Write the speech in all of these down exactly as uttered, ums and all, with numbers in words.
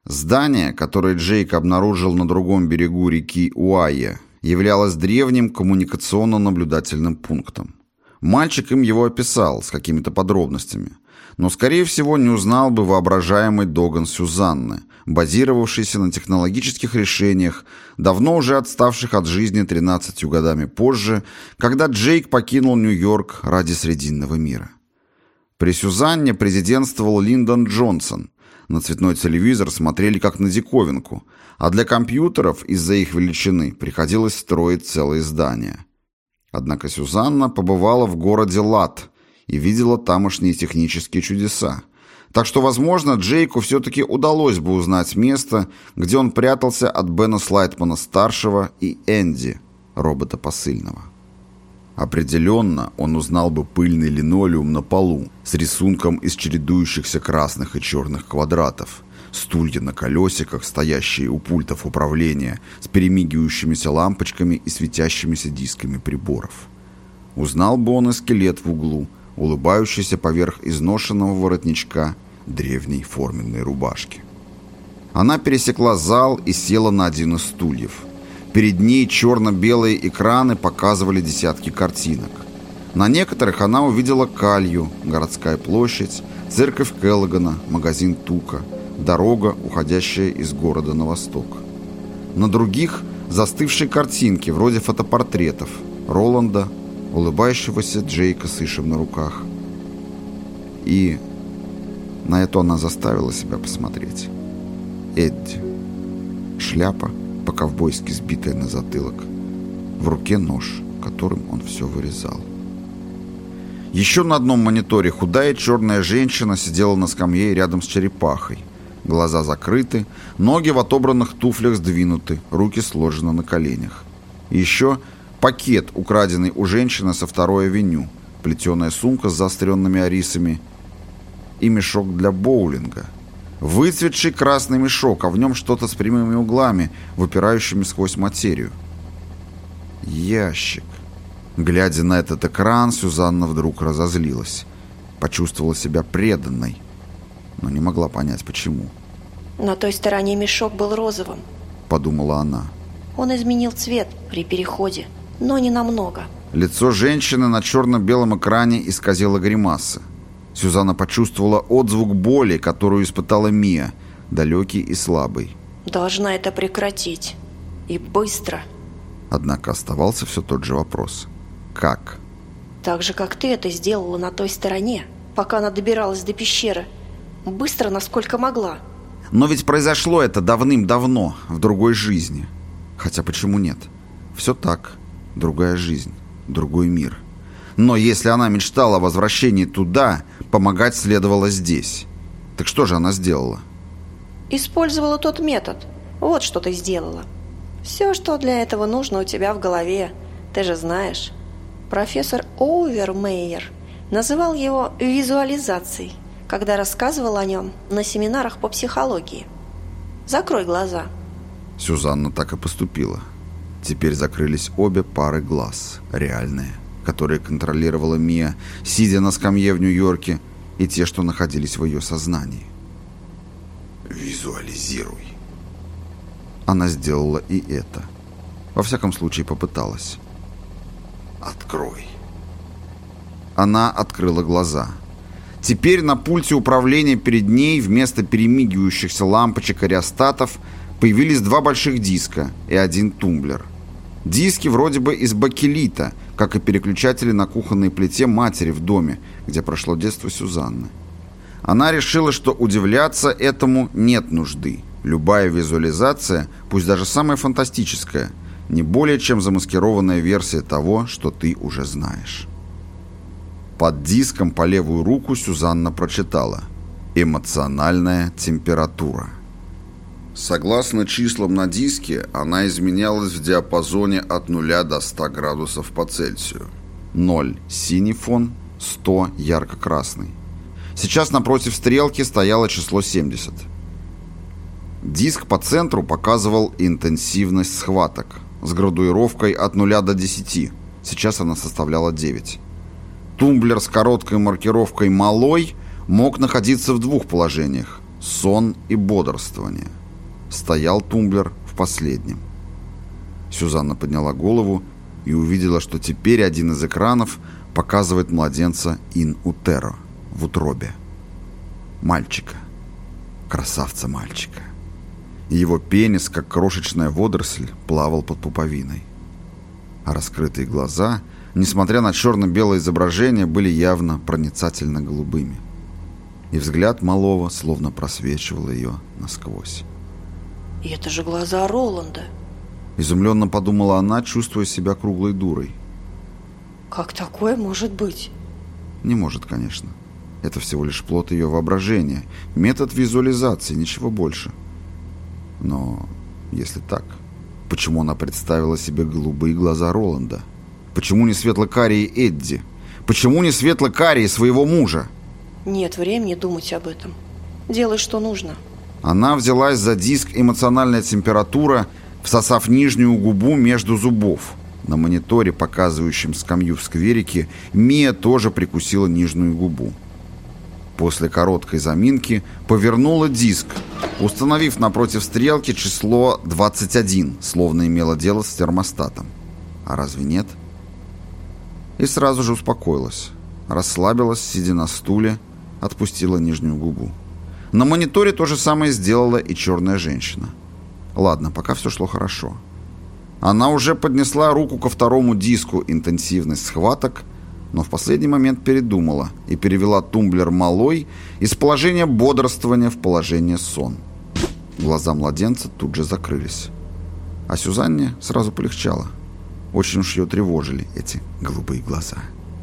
Здание, которое Джейк обнаружил на другом берегу реки Уайе, являлось древним коммуникационно-наблюдательным пунктом. Мальчик им его описал с какими-то подробностями, но, скорее всего, не узнал бы воображаемый Доган Сюзанны, базировавшийся на технологических решениях, давно уже отставших от жизни тринадцатью годами позже, когда Джейк покинул Нью-Йорк ради Срединного мира. При Сюзанне президентствовал Линдон Джонсон. На цветной телевизор смотрели как на диковинку, а для компьютеров из-за их величины приходилось строить целые здания. Однако Сюзанна побывала в городе Лат и видела тамошние технические чудеса, так что, возможно, Джейку все-таки удалось бы узнать место, где он прятался от Бена Слайтмана-старшего и Энди, робота посыльного. Определенно, он узнал бы пыльный линолеум на полу с рисунком из чередующихся красных и черных квадратов, стулья на колесиках, стоящие у пультов управления с перемигивающимися лампочками и светящимися дисками приборов. Узнал бы он и скелет в углу, улыбающийся поверх изношенного воротничка древней форменной рубашки. Она пересекла зал и села на один из стульев. Перед ней черно-белые экраны показывали десятки картинок. На некоторых она увидела Калью, городская площадь, церковь Келлогана, магазин Тука, дорога, уходящая из города на восток. На других – застывшие картинки, вроде фотопортретов Роланда, улыбающегося Джейка с Ишем на руках. И на это она заставила себя посмотреть. Эдди. Шляпа, по-ковбойски сбитая на затылок. В руке нож, которым он все вырезал. Еще на одном мониторе худая черная женщина сидела на скамье рядом с черепахой. Глаза закрыты, ноги в отобранных туфлях сдвинуты, руки сложены на коленях. Еще пакет, украденный у женщины со второй авеню, плетеная сумка с заостренными арисами и мешок для боулинга. Выцветший красный мешок, а в нем что-то с прямыми углами, выпирающими сквозь материю. Ящик. Глядя на этот экран, Сюзанна вдруг разозлилась. Почувствовала себя преданной, но не могла понять, почему. На той стороне мешок был розовым, подумала она. Он изменил цвет при переходе, но не намного. Лицо женщины на черно-белом экране исказило гримаса. Сюзанна почувствовала отзвук боли, которую испытала Мия, далекий и слабый. Должна это прекратить. И быстро. Однако оставался все тот же вопрос. Как? Так же, как ты это сделала на той стороне, пока она добиралась до пещеры. Быстро, насколько могла. Но ведь произошло это давным-давно, в другой жизни. Хотя почему нет? Все так. Другая жизнь, другой мир. Но если она мечтала о возвращении туда, помогать следовало здесь. Так что же она сделала? Использовала тот метод. Вот что ты сделала. Все, что для этого нужно у тебя в голове, ты же знаешь. Профессор Оувермейер называл его визуализацией, когда рассказывал о нем на семинарах по психологии. Закрой глаза. Сюзанна так и поступила. Теперь закрылись обе пары глаз, реальные, которые контролировала Мия, сидя на скамье в Нью-Йорке, и те, что находились в ее сознании. «Визуализируй». Она сделала и это. Во всяком случае, попыталась. «Открой». Она открыла глаза. Теперь на пульте управления перед ней вместо перемигивающихся лампочек и реостатов появились два больших диска и один тумблер. Диски вроде бы из бакелита, как и переключатели на кухонной плите матери в доме, где прошло детство Сюзанны. Она решила, что удивляться этому нет нужды. Любая визуализация, пусть даже самая фантастическая, не более чем замаскированная версия того, что ты уже знаешь. Под диском по левую руку Сюзанна прочитала «Эмоциональная температура». Согласно числам на диске, она изменялась в диапазоне от нуля до ста градусов по Цельсию. ноль – синий фон, сто – ярко-красный. Сейчас напротив стрелки стояло число семьдесят. Диск по центру показывал интенсивность схваток с градуировкой от нуля до десяти. Сейчас она составляла девять. Тумблер с короткой маркировкой «малой» мог находиться в двух положениях – сон и бодрствование. стоял тумблер в последнем. Сюзанна подняла голову и увидела, что теперь один из экранов показывает младенца ин утеро, в утробе. Мальчика. Красавца-мальчика. Его пенис, как крошечная водоросль, плавал под пуповиной. А раскрытые глаза, несмотря на черно-белое изображение, были явно проницательно голубыми. И взгляд малого словно просвечивал ее насквозь. И это же глаза Роланда. Изумленно подумала она, чувствуя себя круглой дурой. Как такое может быть? Не может, конечно. Это всего лишь плод ее воображения, метод визуализации, ничего больше. Но если так, почему она представила себе голубые глаза Роланда? Почему не светло-карие Эдди? Почему не светло-карие своего мужа? Нет времени думать об этом. Делай, что нужно. Она взялась за диск «Эмоциональная температура», всосав нижнюю губу между зубов. На мониторе, показывающем скамью в скверике, Мия тоже прикусила нижнюю губу. После короткой заминки повернула диск, установив напротив стрелки число двадцать один, словно имела дело с термостатом. А разве нет? И сразу же успокоилась. Расслабилась, сидя на стуле, отпустила нижнюю губу. На мониторе то же самое сделала и черная женщина. Ладно, пока все шло хорошо. Она уже поднесла руку ко второму диску «Интенсивность схваток», но в последний момент передумала и перевела тумблер малой из положения бодрствования в положение сон. Глаза младенца тут же закрылись. А Сюзанне сразу полегчало. Очень уж ее тревожили эти голубые глаза.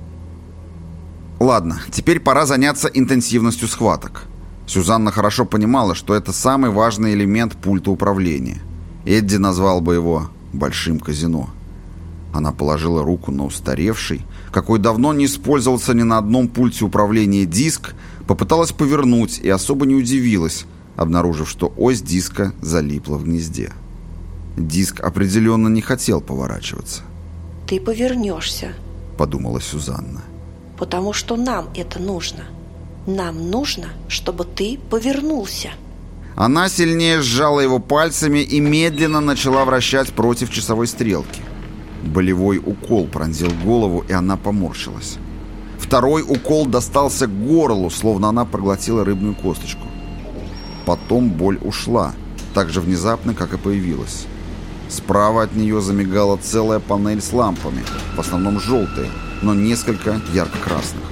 Ладно, теперь пора заняться интенсивностью схваток. Сюзанна хорошо понимала, что это самый важный элемент пульта управления. Эдди назвал бы его «большим казино». Она положила руку на устаревший, какой давно не использовался ни на одном пульте управления диск, попыталась повернуть и особо не удивилась, обнаружив, что ось диска залипла в гнезде. Диск определенно не хотел поворачиваться. «Ты повернешься», — подумала Сюзанна. «Потому что нам это нужно. Нам нужно, чтобы ты повернулся». Она сильнее сжала его пальцами и медленно начала вращать против часовой стрелки. Болевой укол пронзил голову, и она поморщилась. Второй укол достался к горлу, словно она проглотила рыбную косточку. Потом боль ушла, так же внезапно, как и появилась. Справа от нее замигала целая панель с лампами, в основном желтые, но несколько ярко-красных.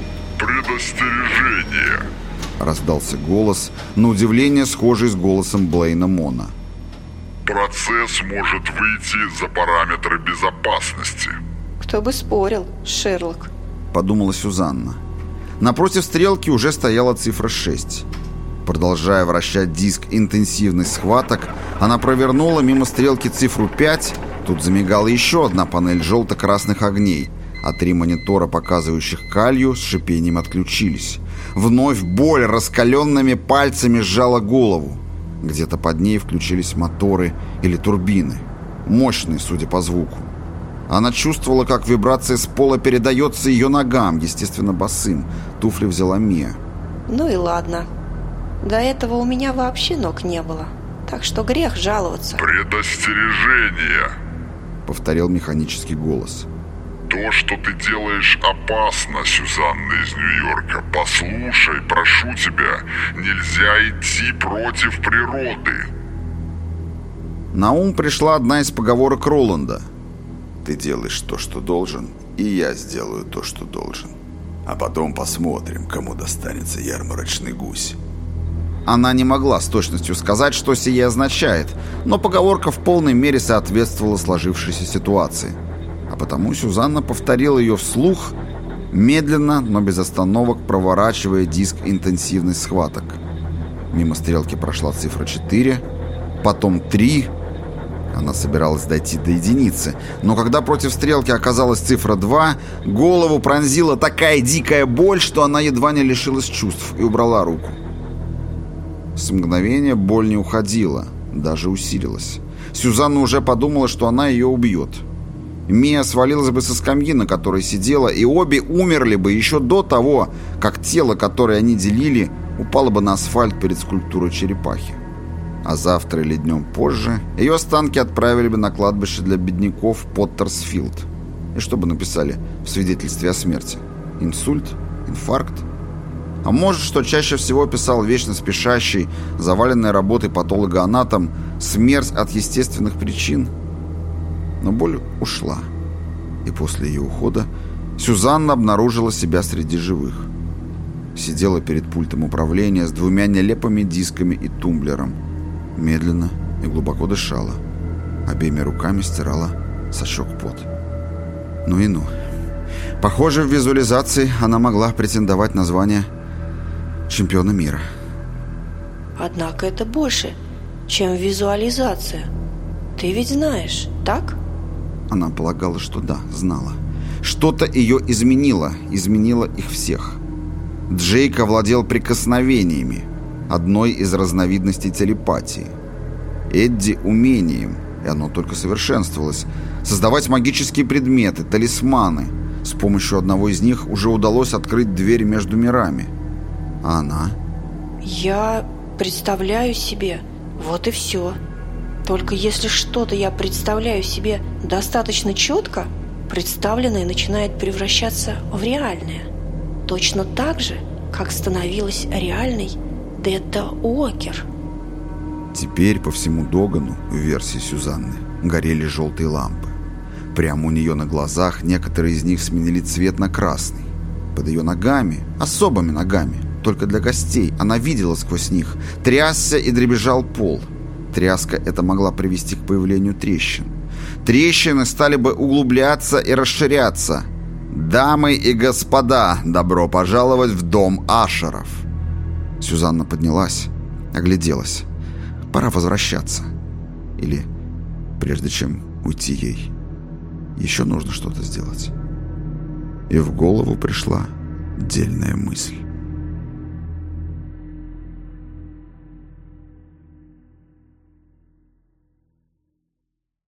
«Предостережение!» — раздался голос, на удивление схожий с голосом Блейна Мона. «Процесс может выйти за параметры безопасности». «Кто бы спорил, Шерлок», — подумала Сюзанна. Напротив стрелки уже стояла цифра шесть. Продолжая вращать диск «Интенсивность схваток», она провернула мимо стрелки цифру пять. Тут замигала еще одна панель желто-красных огней, а три монитора, показывающих калью, с шипением отключились. Вновь боль раскаленными пальцами сжала голову. Где-то под ней включились моторы или турбины. Мощные, судя по звуку. Она чувствовала, как вибрация с пола передается ее ногам, естественно, босым. Туфли взяла Мия. «Ну и ладно. До этого у меня вообще ног не было. Так что грех жаловаться». «Предостережение!» — повторил механический голос. «То, что ты делаешь, опасно, Сюзанна из Нью-Йорка. Послушай, прошу тебя, нельзя идти против природы». На ум пришла одна из поговорок Роланда. «Ты делаешь то, что должен, и я сделаю то, что должен. А потом посмотрим, кому достанется ярмарочный гусь». Она не могла с точностью сказать, что сие означает, но поговорка в полной мере соответствовала сложившейся ситуации. А потому Сюзанна повторила ее вслух, медленно, но без остановок проворачивая диск «Интенсивность схваток». Мимо стрелки прошла цифра четыре, потом три. Она собиралась дойти до единицы, но когда против стрелки оказалась цифра два, голову пронзила такая дикая боль, что она едва не лишилась чувств и убрала руку. С мгновения боль не уходила, даже усилилась. Сюзанна уже подумала, что она ее убьет. Мия свалилась бы со скамьи, на которой сидела, и обе умерли бы еще до того, как тело, которое они делили, упало бы на асфальт перед скульптурой черепахи. а завтра или днем позже ее останки отправили бы на кладбище для бедняков Поттерсфилд. И что бы написали в свидетельстве о смерти? Инсульт? Инфаркт? А может, что чаще всего писал вечно спешащий, заваленный работой патологоанатом, смерть от естественных причин? Но боль ушла. И после ее ухода Сюзанна обнаружила себя среди живых. Сидела перед пультом управления с двумя нелепыми дисками и тумблером. Медленно и глубоко дышала. Обеими руками стирала со щек пот. Ну и ну. Похоже, в визуализации она могла претендовать на звание чемпиона мира. Однако это больше, чем визуализация. Ты ведь знаешь, так? Она полагала, что да, знала. Что-то ее изменило, изменило их всех. Джейк овладел прикосновениями, одной из разновидностей телепатии. Эдди — умением, и оно только совершенствовалось, создавать магические предметы, талисманы. С помощью одного из них уже удалось открыть дверь между мирами. А она? Я представляю себе, вот и все. Только если что-то я представляю себе достаточно четко, представленное начинает превращаться в реальное. Точно так же, как становилась реальной Детта Уокер. Теперь по всему Догану, в версии Сюзанны, горели желтые лампы. Прямо у нее на глазах некоторые из них сменили цвет на красный. Под ее ногами, особыми ногами, только для гостей, она видела сквозь них, трясся и дребезжал пол. Тряска эта могла привести к появлению трещин. Трещины стали бы углубляться и расширяться. «Дамы и господа, добро пожаловать в дом Ашеров!» Сюзанна поднялась, огляделась. Пора возвращаться. Или, прежде чем уйти ей, еще нужно что-то сделать. И в голову пришла дельная мысль.